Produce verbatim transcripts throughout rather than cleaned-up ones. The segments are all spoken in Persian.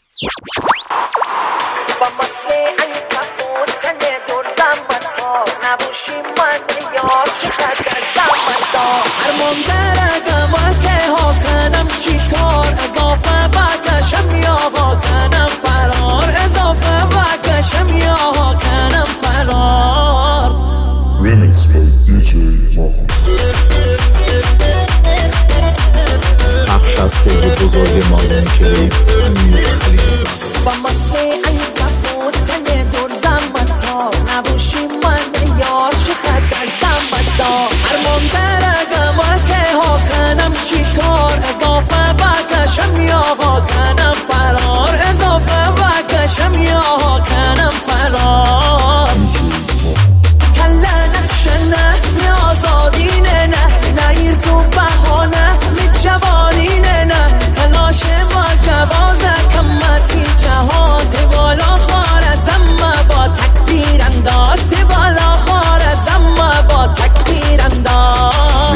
پخش از پیج بزرگ مازن کلیپ امیر خلیلزاده. با مسئله این کبود تنه دور زمتا نبوشی من یار چقدر در زمتا هرمان درگم و که ها کنم چی کار اضافه بکشم یا ها کنم فرار اضافه بکشم یا ها کنم فرار کله نقشنه نیازادینه نه نیر تو بخانه می جوانینه نه کلاش ما جوازه کمتی جهاز دی بالا خارز اما با تکتیر انداز دی بالا خارز اما با تکتیر انداز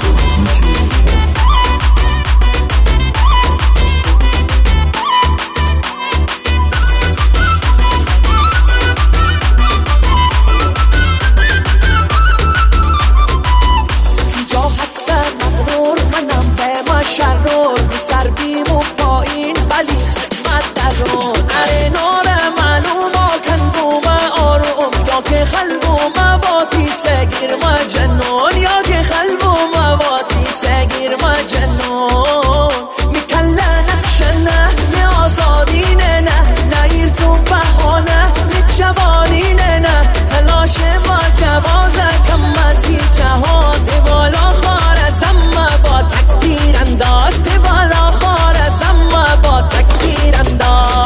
سر بیم و پایین ولی خدمت درون اره نار معلوم آکن بوم آروم یا که خلب و مواتی سگیر ما جنون یا که خلب و مواتی سگیر ما جنون میکله نقشنه می آزادینه نه نیر تو بحانه می جوانینه نه کلاش ما جوازه کمتی جهاز دی بالا خارز اما با تکتیر انداز دی بالا خارز اما با تکتیر انداز.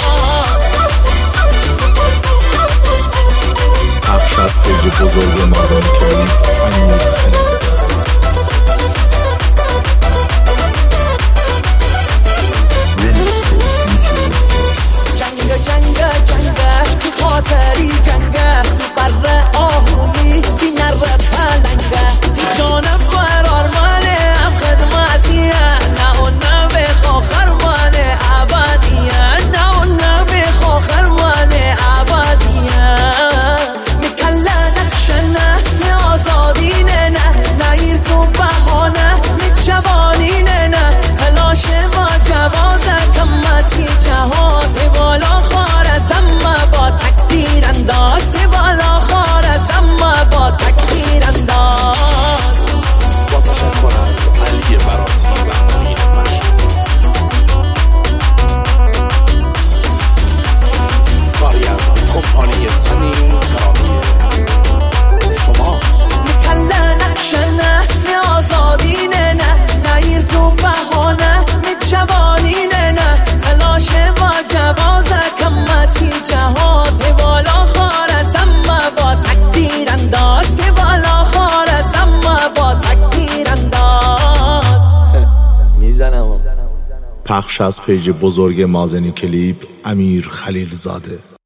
پخش از پیج بزرگ مازن کلیپ امیر خلیلزاده. جنگ جنگ جنگ تو خاطری جنگ تو بر آهویی بی نر پلنگه بی جانب فرار ماله هم خدمتیه نه اون نه بخوا خرمانه عبادیه نه اون نه بخوا خرمانه عبادیه میکله نقشنه می آزادینه نه نیر تو بحانه می جوانینه نه کلاش ما جوازه کمتی جهاز دی بالا خارز اما با تکتیر انداز دی بالا خارز اما با تکتیر انداز. با تشکر از علی براتی و امین مشهور کاری از کمپانی تنین ترامیه شما میکله نقشنه می آزادینه نه نیر تو بحانه می جوانینه نه کلاش ما جوازه کمتی جهاز دی بالا خارز اما با تکتیر انداز دی بالا خارز اما با تکتیر انداز. میزنم پخش از پیج بزرگ مازن کلیپ امیر خلیلزاده.